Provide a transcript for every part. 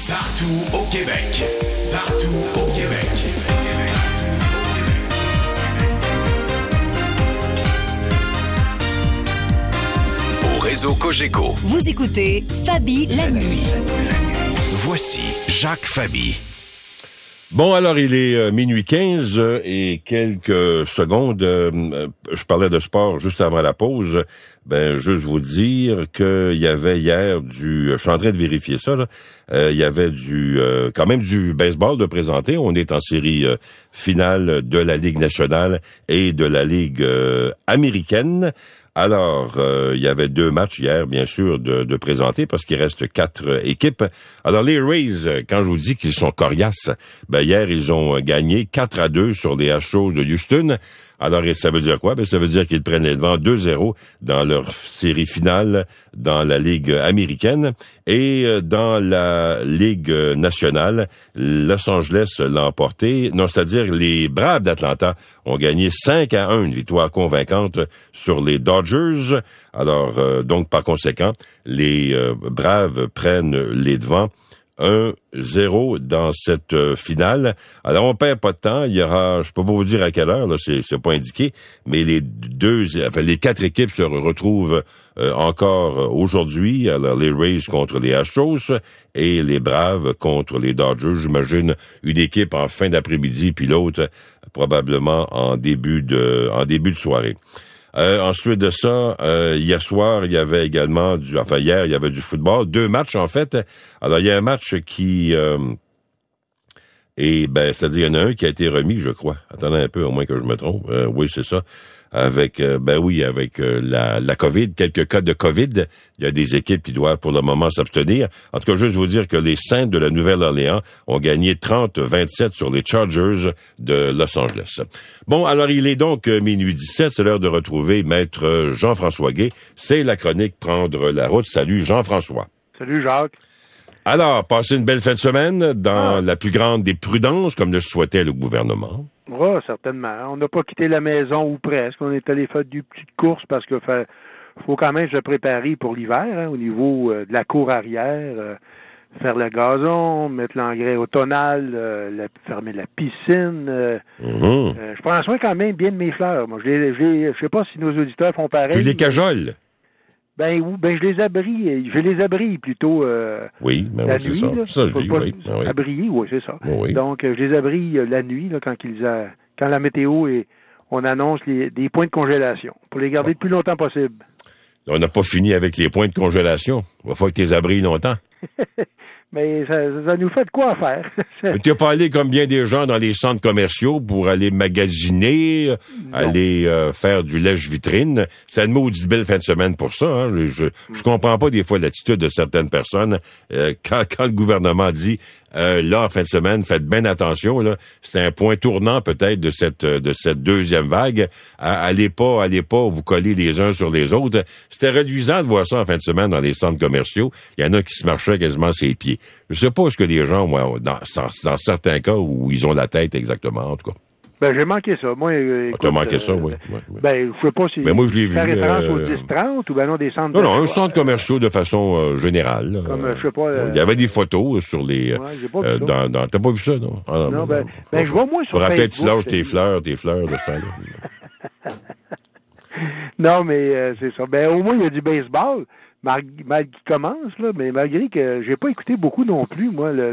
Partout au Québec. Partout au Québec. Au réseau Cogeco. Vous écoutez Fabi la nuit. Voici Jacques Fabi. Bon, alors, il est minuit 15 et quelques secondes. Je parlais de sport juste avant la pause. Juste vous dire qu'il y avait hier je suis en train de vérifier ça, là. Il y avait quand même du baseball de présenter. On est en série finale de la Ligue nationale et de la Ligue américaine. Alors, il y avait 2 matchs hier, bien sûr, de présenter parce qu'il reste 4 équipes. Alors, les Rays, quand je vous dis qu'ils sont coriaces, hier, ils ont gagné 4-2 sur les Astros de Houston. Alors, ça veut dire quoi? Ça veut dire qu'ils prennent les devants 2-0 dans leur série finale dans la Ligue américaine. Et dans la Ligue nationale, Los Angeles l'a emporté. Non, c'est-à-dire les Braves d'Atlanta ont gagné 5-1, une victoire convaincante sur les Dodgers. Alors, donc, par conséquent, les Braves prennent les devants 1-0 dans cette finale. Alors, on perd pas de temps. Il y aura, je peux pas vous dire à quelle heure, là, c'est pas indiqué, mais les 4 équipes se retrouvent encore aujourd'hui. Alors, les Rays contre les Astros et les Braves contre les Dodgers. J'imagine une équipe en fin d'après-midi, puis l'autre probablement en début de soirée. Ensuite de ça, hier soir, il y avait également hier, il y avait du football. 2 matchs, en fait. Alors, il y a un match qui c'est-à-dire, il y en a un qui a été remis, je crois. Attendez un peu, au moins que je me trompe. Oui, c'est ça. Avec la COVID, quelques cas de COVID. Il y a des équipes qui doivent pour le moment s'abstenir. En tout cas, juste vous dire que les Saints de la Nouvelle-Orléans ont gagné 30-27 sur les Chargers de Los Angeles. Bon, alors il est donc minuit 17, c'est l'heure de retrouver Maître Jean-François Guay. C'est la chronique Prendre la route. Salut Jean-François. Salut Jacques. Alors, passez une belle fin de semaine dans la plus grande des prudences, comme le souhaitait le gouvernement. Oui, certainement. On n'a pas quitté la maison ou presque. On est allé faire des petites courses parce que faut quand même se préparer pour l'hiver, au niveau de la cour arrière, faire le gazon, mettre l'engrais automnal, fermer la piscine. Je prends soin quand même bien de mes fleurs. Moi, je sais pas si nos auditeurs font pareil. Tu les cajoles? Je les abrille plutôt la nuit. C'est ça. Là. Ça, je dis, oui. Abriller, oui, c'est ça. Oui. Donc, je les abrille la nuit, là, quand la météo on annonce des points de congélation, pour les garder le plus longtemps possible. On n'a pas fini avec les points de congélation. Il va falloir que tu les abrilles longtemps. Mais ça nous fait de quoi faire. Tu n'es pas allé comme bien des gens dans les centres commerciaux pour aller magasiner, aller faire du lèche-vitrine. C'était une maudite belle fin de semaine pour ça. Hein. Je comprends pas des fois l'attitude de certaines personnes quand le gouvernement dit là, en fin de semaine, faites bien attention. Là, c'est un point tournant peut-être de cette deuxième vague. Allez pas vous coller les uns sur les autres. C'était réduisant de voir ça en fin de semaine dans les centres commerciaux. Il y en a qui se marchaient quasiment ses pieds. Je sais pas ce que les gens, moi, dans certains cas où ils ont la tête exactement, en tout cas. J'ai manqué ça. Moi, écoute, t'as manqué ça, oui. Je sais pas si moi, je l'ai vu. Faire référence aux 10-30 ou non des centres. Non, un centre commercial de façon générale. Comme, je sais pas. Il y avait des photos sur les. J'ai pas vu ça. T'as pas vu ça, non? Non, je vois moins sur Facebook. Peut-être tu lâches tes fleurs de ce temps-là. Non, mais c'est ça. Au moins, il y a du baseball. Mal qui commence, là, mais malgré que j'ai pas écouté beaucoup non plus, moi, la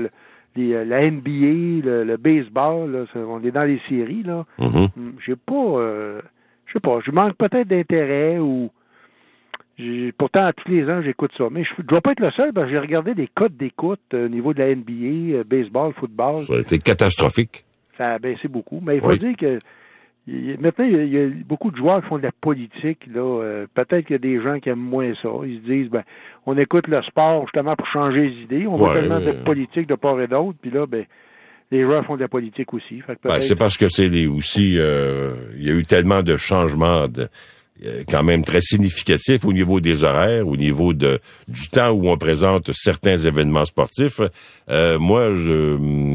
NBA, le baseball, là, on est dans les séries, là. J'ai pas, je sais pas, je manque peut-être d'intérêt ou pourtant, tous les ans, j'écoute ça. Mais je dois pas être le seul, parce que j'ai regardé des codes d'écoute au niveau de la NBA, baseball, football. Ça a été catastrophique. Ça a baissé beaucoup. Mais il faut dire que maintenant, il y a beaucoup de joueurs qui font de la politique. Là. Peut-être qu'il y a des gens qui aiment moins ça. Ils se disent, on écoute le sport justement pour changer les idées. On voit tellement de politique de part et d'autre. Puis là, les joueurs font de la politique aussi. Fait que c'est parce que c'est aussi... il y a eu tellement de changements quand même très significatifs au niveau des horaires, au niveau du temps où on présente certains événements sportifs. Moi,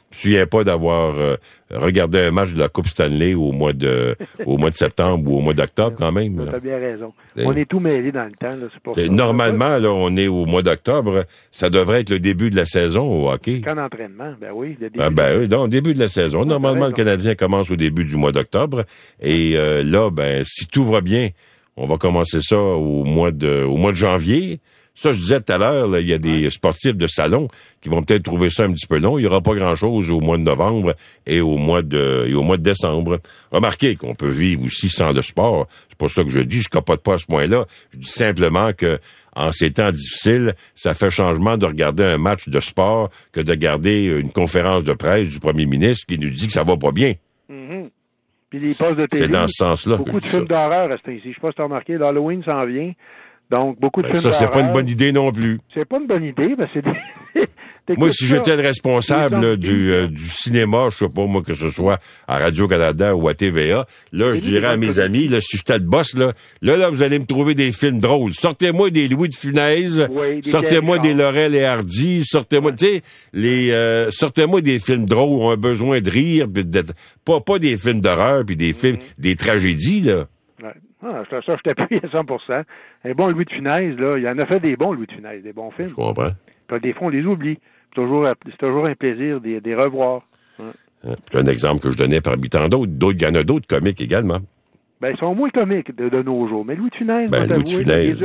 me souviens pas d'avoir regardé un match de la Coupe Stanley au mois de septembre ou au mois d'octobre quand même. Tu as bien raison. On est tout mêlés dans le temps. Là, c'est pour ça. Normalement, là, on est au mois d'octobre. Ça devrait être le début de la saison au hockey. Camp d'entraînement, ben oui. Le début de la saison. Normalement, le Canadien commence au début du mois d'octobre. Et là, ben, si tout va bien, on va commencer ça au mois de janvier. Ça, je disais tout à l'heure, là, il y a des sportifs de salon qui vont peut-être trouver ça un petit peu long. Il n'y aura pas grand-chose au mois de novembre et au mois de décembre. Remarquez qu'on peut vivre aussi sans le sport. C'est pas ça que je dis. Je capote pas à ce point-là. Je dis simplement que en ces temps difficiles, ça fait changement de regarder un match de sport que de regarder une conférence de presse du premier ministre qui nous dit que ça va pas bien. Mm-hmm. Puis les postes de télé. C'est dans ce sens-là. Beaucoup de films d'horreur restent ici. Je sais pas si tu as remarqué, l'Halloween s'en vient. Donc, beaucoup de films d'horreur. Ça, c'est pas une bonne idée non plus. C'est pas une bonne idée, parce que moi, si j'étais le responsable du cinéma, je sais pas, moi, que ce soit à Radio-Canada ou à TVA, là, je dirais à mes amis, là, si j'étais le boss, là, vous allez me trouver des films drôles. Sortez-moi des Louis de Funès, sortez-moi des Laurel et Hardy, sortez-moi, tu sais, sortez-moi des films drôles où on a besoin de rire, pas des films d'horreur, puis des films, des tragédies, là. Ouais. Ah, ça, je t'appuie à 100%. Un bon Louis de Funès, là, il y en a fait des bons Louis de Funès, des bons films. Je comprends. Puis des fois, on les oublie. C'est toujours un plaisir de les revoir. Ouais. C'est un exemple que je donnais parmi tant d'autres. Il y en a d'autres comiques également. Ben, ils sont moins comiques de nos jours. Mais Louis de Funès, Louis de Funès,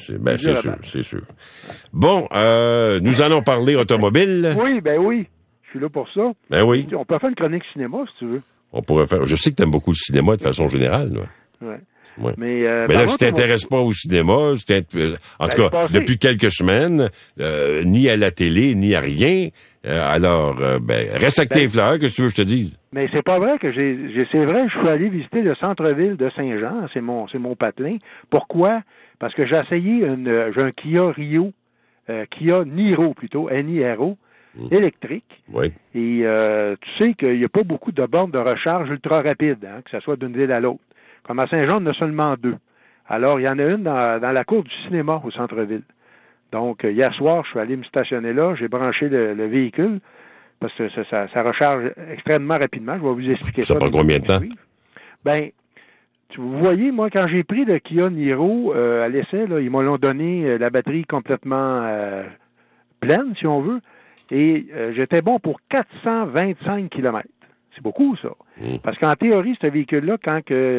c'est sûr. Bon, nous allons parler automobile. Oui, je suis là pour ça. Ben oui. On peut faire une chronique cinéma, si tu veux. On pourrait faire. Je sais que tu aimes beaucoup le cinéma de façon générale. Ouais. Ouais. Mais là, tu t'intéresses pas au cinéma, en tout cas, depuis quelques semaines, ni à la télé, ni à rien. Alors, reste avec tes fleurs, qu'est-ce que tu veux que je te dise? Mais c'est pas vrai que c'est vrai, je suis allé visiter le centre-ville de Saint-Jean, c'est mon patelin. Pourquoi? Parce que j'ai essayé j'ai un Kia Rio, Kia Niro plutôt, N-I-R-O, électrique. Oui. Et tu sais qu'il n'y a pas beaucoup de bornes de recharge ultra rapides, que ce soit d'une ville à l'autre. Comme à Saint-Jean, on en a seulement 2. Alors, il y en a une dans la cour du cinéma au centre-ville. Donc, hier soir, je suis allé me stationner là, j'ai branché le véhicule, parce que ça recharge extrêmement rapidement. Je vais vous expliquer ça. Ça prend combien de temps? Ben, vous voyez, moi, quand j'ai pris le Kia Niro à l'essai, là, ils m'ont donné la batterie complètement pleine, si on veut, et j'étais bon pour 425 km. C'est beaucoup, ça. Parce qu'en théorie, ce véhicule-là, quand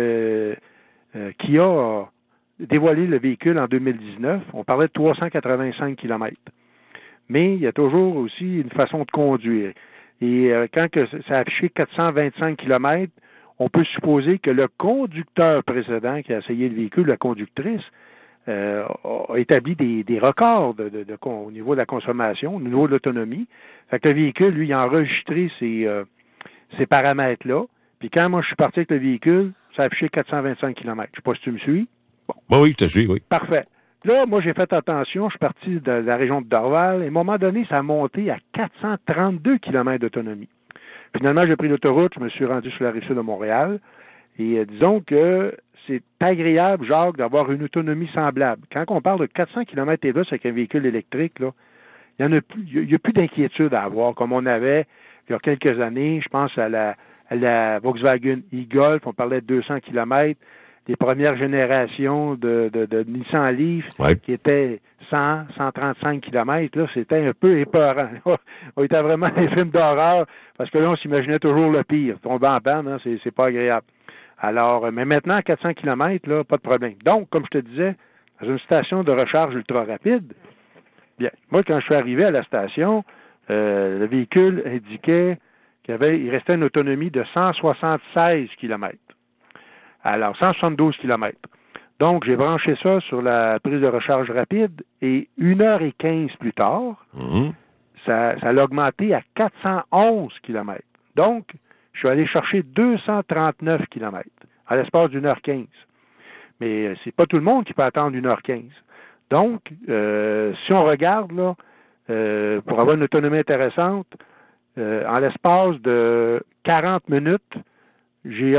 Kia a dévoilé le véhicule en 2019, on parlait de 385 km. Mais il y a toujours aussi une façon de conduire. Et quand ça a affiché 425 km, on peut supposer que le conducteur précédent qui a essayé le véhicule, la conductrice, a établi des records au niveau de la consommation, au niveau de l'autonomie. Fait que le véhicule, lui, a enregistré ces paramètres-là. Puis quand moi, je suis parti avec le véhicule, ça a affiché 425 km. Je sais pas si tu me suis. Bon. Oui, je te suis, oui. Parfait. Là, moi, j'ai fait attention. Je suis parti de la région de Dorval. Et à un moment donné, ça a monté à 432 km d'autonomie. Finalement, j'ai pris l'autoroute. Je me suis rendu sur la rive sud de Montréal. Et disons que c'est agréable, Jacques, d'avoir une autonomie semblable. Quand on parle de 400 km et plus avec un véhicule électrique, là, il n'y a plus d'inquiétude à avoir comme on avait il y a quelques années. Je pense à la Volkswagen e-Golf, on parlait de 200 km, les premières générations de Nissan Leaf qui étaient 100, 135 km, là, c'était un peu épeurant. On était vraiment des films d'horreur, parce que là, on s'imaginait toujours le pire. Tomber en panne, hein, c'est pas agréable. Alors, mais maintenant, à 400 km, là, pas de problème. Donc, comme je te disais, dans une station de recharge ultra rapide, bien, moi, quand je suis arrivé à la station, le véhicule indiquait il restait une autonomie de 176 km. Alors, 172 km. Donc, j'ai branché ça sur la prise de recharge rapide et 1h15 plus tard, ça l'a augmenté à 411 km. Donc, je suis allé chercher 239 km à l'espace d'1h15. Mais c'est pas tout le monde qui peut attendre 1h15. Donc, si on regarde, là, pour avoir une autonomie intéressante, en l'espace de 40 minutes, j'ai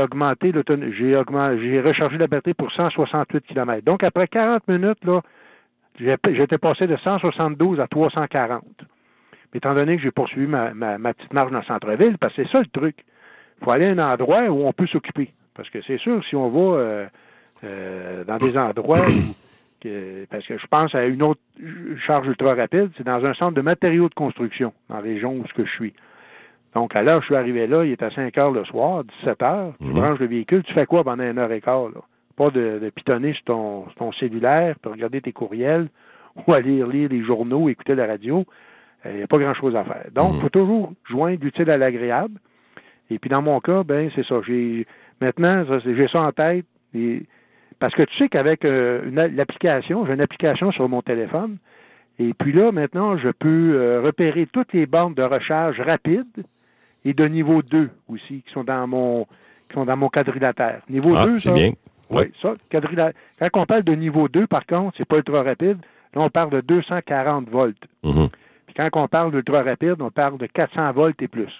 rechargé la batterie pour 168 km. Donc, après 40 minutes, là, j'étais passé de 172 à 340. étant donné que j'ai poursuivi ma petite marche dans le centre-ville, parce que c'est ça le truc. Il faut aller à un endroit où on peut s'occuper. Parce que c'est sûr, si on va dans des endroits parce que je pense à une autre charge ultra rapide, c'est dans un centre de matériaux de construction, dans la région où je suis. Donc, à l'heure où je suis arrivé là, il est à 5 heures le soir, 17 heures, tu branches le véhicule, tu fais quoi pendant 1h15, là? Pas de pitonner sur ton cellulaire, puis regarder tes courriels, ou aller lire les journaux, écouter la radio. Il n'y a pas grand-chose à faire. Donc, il faut toujours joindre l'utile à l'agréable. Et puis, dans mon cas, ben c'est ça. Maintenant, j'ai ça en tête. Parce que tu sais qu'avec l'application, j'ai une application sur mon téléphone, et puis là, maintenant, je peux repérer toutes les bornes de recharge rapide et de niveau 2 aussi, qui sont dans mon quadrilatère. Niveau 2, c'est ça, bien. Oui, ça, quand on parle de niveau 2, par contre, c'est pas ultra rapide. Là, on parle de 240 volts. Puis quand on parle d'ultra rapide, on parle de 400 volts et plus.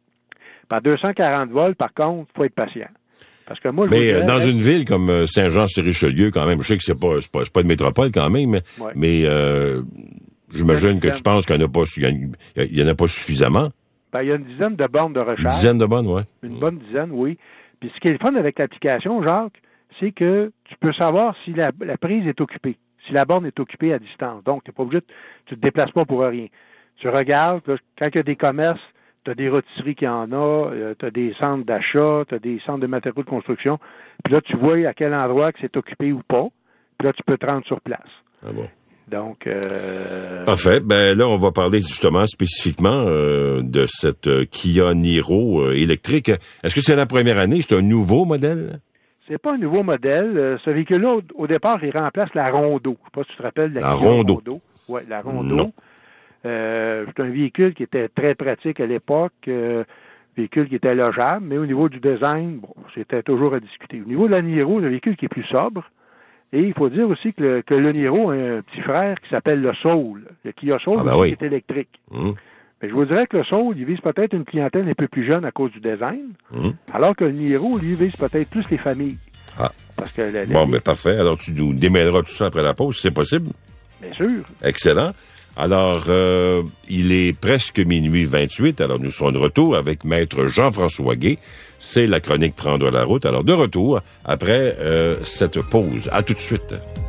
Par 240 volts, par contre, il faut être patient. Parce que moi, dans une ville comme Saint-Jean-sur-Richelieu, quand même, je sais que c'est pas une métropole quand même, mais j'imagine que tu penses qu'il y en a pas suffisamment. Ben, il y a une dizaine de bornes de recharge. Une dizaine de bornes, oui. Une bonne dizaine, oui. Puis ce qui est le fun avec l'application, Jacques, c'est que tu peux savoir si la prise est occupée, si la borne est occupée à distance. Donc, tu ne te déplaces pas pour rien. Tu regardes, là, quand il y a des commerces, tu as des rôtisseries qui en a, tu as des centres d'achat, tu as des centres de matériaux de construction. Puis là, tu vois à quel endroit que c'est occupé ou pas. Puis là, tu peux te rendre sur place. Ah bon. Donc, parfait. Ben là, on va parler justement spécifiquement de cette Kia Niro électrique. Est-ce que c'est la première année? C'est un nouveau modèle? C'est pas un nouveau modèle. Ce véhicule-là, au départ, il remplace la Rondo. Je sais pas si tu te rappelles la Rondo. Oui, la Rondo. C'est un véhicule qui était très pratique à l'époque, véhicule qui était logeable, mais au niveau du design, bon, c'était toujours à discuter. Au niveau de la Niro, c'est un véhicule qui est plus sobre. Et il faut dire aussi que le Niro a un petit frère qui s'appelle le Soul. Le Kia Soul, qui est électrique. Mais je vous dirais que le Soul, il vise peut-être une clientèle un peu plus jeune à cause du design, alors que le Niro, lui, vise peut-être plus les familles. Parce que mais parfait. Alors, tu nous démêleras tout ça après la pause, si c'est possible. Bien sûr. Excellent. Alors, il est presque minuit 28, alors nous serons de retour avec Maître Jean-François Guay. C'est la chronique Prendre la route. Alors, de retour après cette pause. À tout de suite.